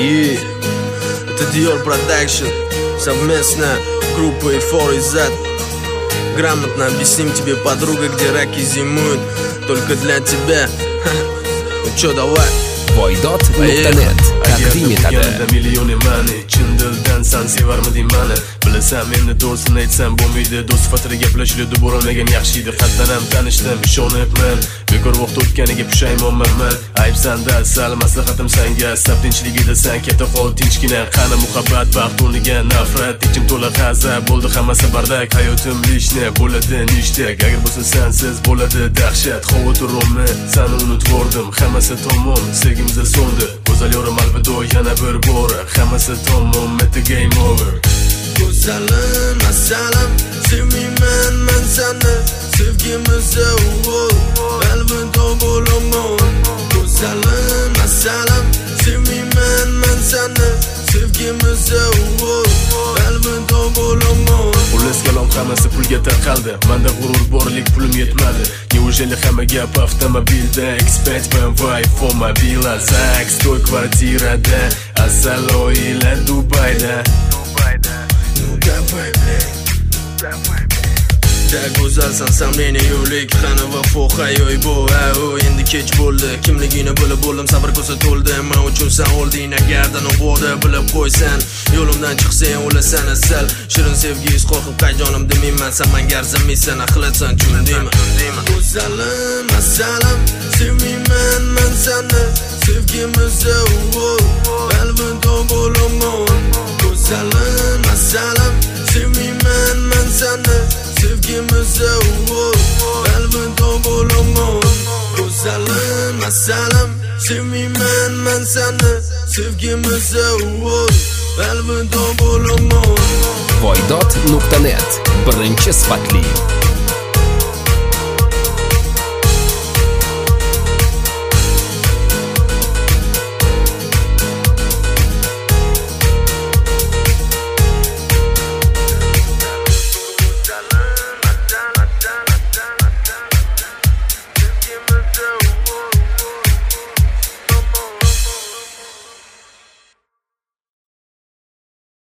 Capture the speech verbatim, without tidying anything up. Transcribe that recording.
И это Dior Production, совместная группа Four Z. Грамотно объясним тебе, подруга, где раки зимуют только для тебя. Ну чё, давай. Voydot nuqta net taqdim etadi. Milyoni mani chin dildan san sevarmiding mani? Bilasan meni do'stini aytsam bo'lmaydi, do'st sifatida gaplashiladi, bo'lmagan yaxshi edi. Qatdan ham tanishdim, ishonibman. Bekor vaqt o'tganiga pushaymonman. Ayb sanda, sal maslahatim senga. Sab tinchligida sen keta qol tinchgina. Qani muhabbat, baxt o'rniga nafrat, ichim to'la g'azab, bo'ldi hammasi bardak. Hayotim lishni bo'ladi nishtak, agar bo'lsa sensiz bo'ladi dahshat. Xavotiromni seni unutvordim, hammasi tamom, sevgimizda so'ndi. Go'zal yorim alvido yana bir bor, hammasi tamom, it's game over. Go'zalim, assalam, sevmayman men seni, sevgimizda alvido bo'laman. Go'zalim, assalam, sevmayman men seni, sevgimizda alvido bo'laman. Xullas kalom hammasi pulga tarqaldi, menda g'urur borlik pulim yetmadi. Неужели hamma gap avtomobilda, expert B M W avtomobila, Zax to'y kvartirada, asal oila Dubayda. Давай, блядь, давай, блядь. Ja go'zalsan san meni yo'lik, qani vafo hayoy bu. O endi kech bo'ldi, kimligini bilib bo'ldim, sabr ko'sa to'ldi. Men uchun sen olding agardan o'g'di, bilib qo'ysan. Yo'limdan chiqsang o'lasan asal. Shirin sevgi his qo'rqib qayjonim demayman, sen menga arzimaysan, aqlatsan chundayman. Go'zalim, assalam, sevmayman men seni, sevgimizda alvido bo'laman. Go'zalim, assalam, sevmayman men seni, sevgimizda alvido bo'laman. Go'zalim, assalam, sevmayman men seni, sevgimizda alvido bo'laman. Voydot nuqta net birinchi sifatli